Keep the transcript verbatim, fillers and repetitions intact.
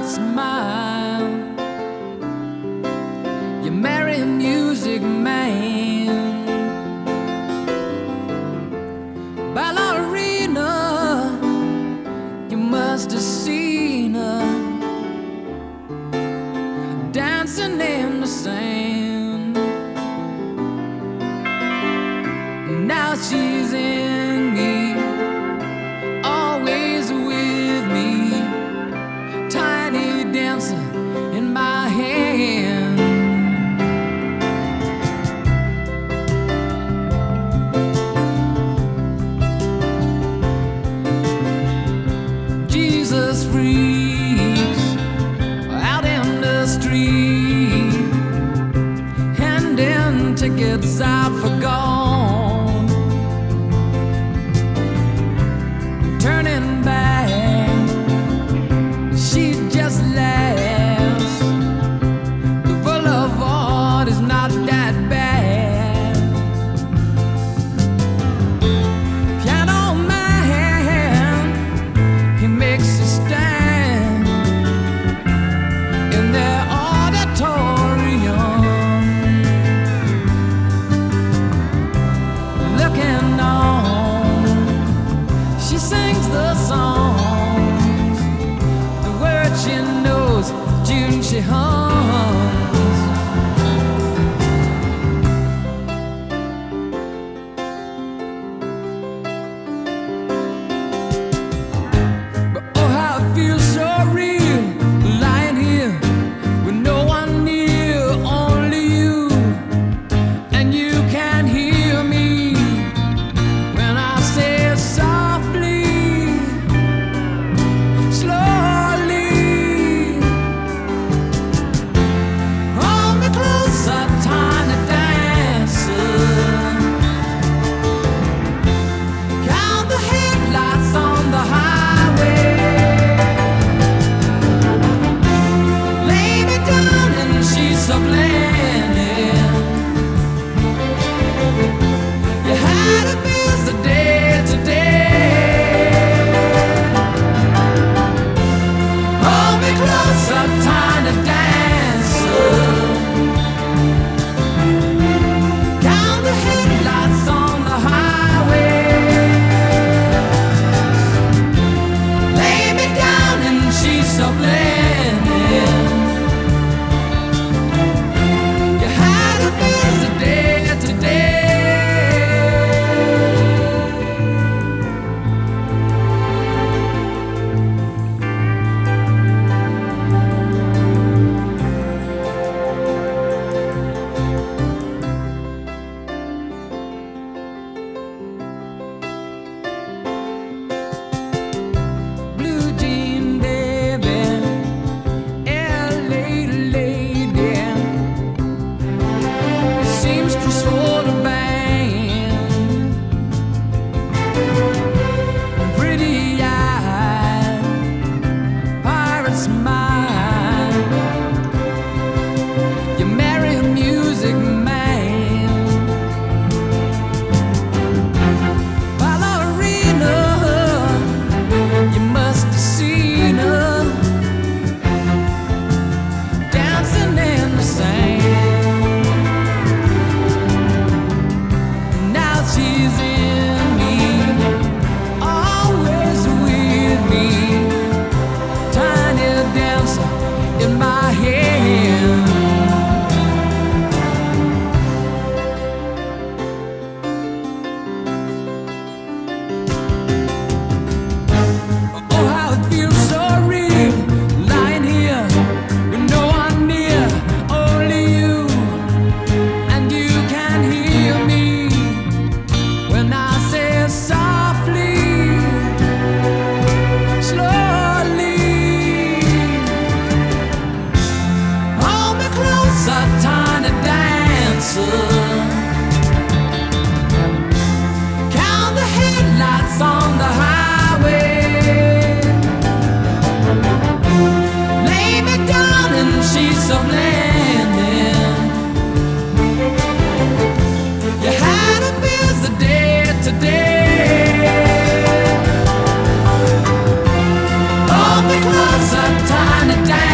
pirate's smile. You marry a music man. Ballerina, you must have seen her dancing in the sand. Now she's in me, always with me, tiny dancer in my hand. Jesus freaks out in the street, handing tickets out for gone, turning back, she just laughs. The boulevard is not that bad. Piano man, he makes a stand in their auditorium, looking on. She sings the songs, the words she knows, June she hums. But oh, how it feels so real, lying here with no one near, only you, and you can hear me when I say softly, slowly, hold me closer, tiny dancer. Count the headlights on the highway. Lay me down in the sheets of linen. You had a busy day today. Hold me closer, tiny dancer. Count the headlights on the highway. Lay me down in sheets of linen. You had a busy day today. Blue jean baby, L A lady, seamstress for the band, pretty eyed, pirate smile. You marry a music man. Ballerina, you must have seen her dancing in the sand. Now she's in me, always with me, tiny dancer in my hand. Oh, how it feels so real, lying here with no one near, only you, and you can hear me when I say softly, slowly, hold me closer, tiny dancer. Count the headlights on the highway. Lay me down in sheets of linen. You had a busy day today. Hold me closer, got time to dance.